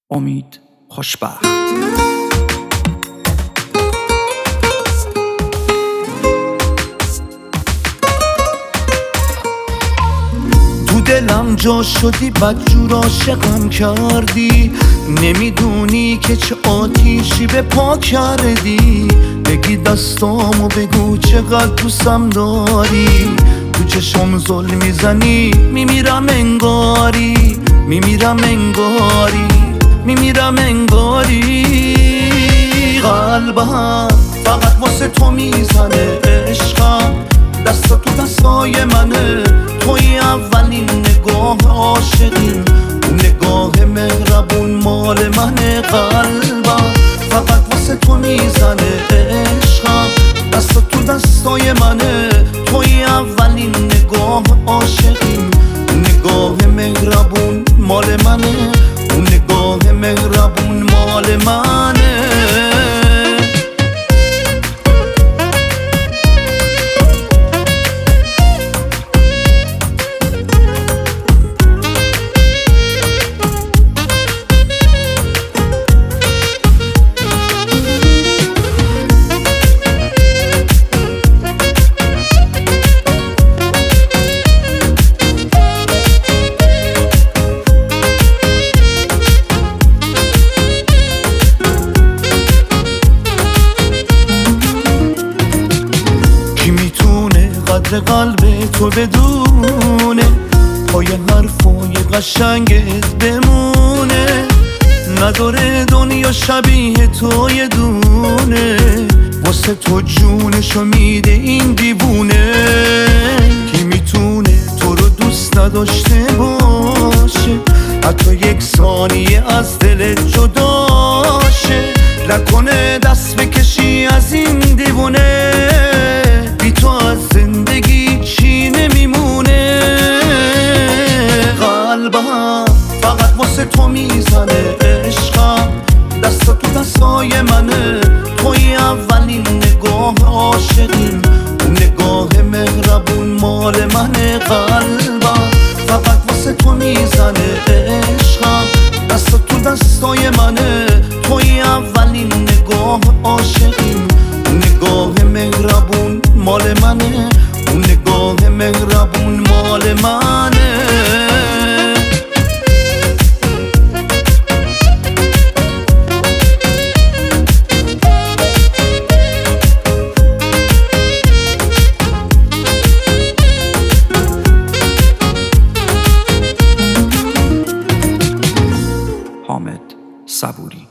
امید خوشبخت. تو دلم جا شدی، بدجور عاشقم کردی، نمیدونی که چه آتیشی به پا کردی. بگی دستامو بگو چقدر دوستم داری، تو چشم زل میزنی میمیرم انگاری، میمیرم انگاری، میمیرم انگاری. قلبم فقط واسه تو میزنه، عشقم دست تو دستای منه. توی اولین نگاه عاشقیم، اون نگاه مهربون مال منه. قلبم فقط واسه تو میزنه، عشقم دست تو دستای منه. توی اولین نگاه عاشقیم، اون نگاه مهربون مال منه، اون نگاه مهربون مال منه. قدر قلب تو بدونه، پای حرفای قشنگت بمونه. نداره دنیا شبیه تو یه دونه، واسه تو جونشو میده این دیوونه. کی میتونه تو رو دوست نداشته باشه، حتی یک ثانیه از دلت جداشه. نکنه دست بکشی از این دیوونه، بی تو از زندگی چی نمیمونه. قلبم فقط واسه تو میزنه، عشقم دست تو دستای منه. توی اولین نگاه عاشقیم، اون نگاه مهربون مال منه. قلبم فقط واسه تو میزنه، عشقم دست تو دستای منه. توی اولین نگاه عاشقیم، اون نگاه مهربون مال منه، اون نگاه مهربون مال منه. حامد صبوری.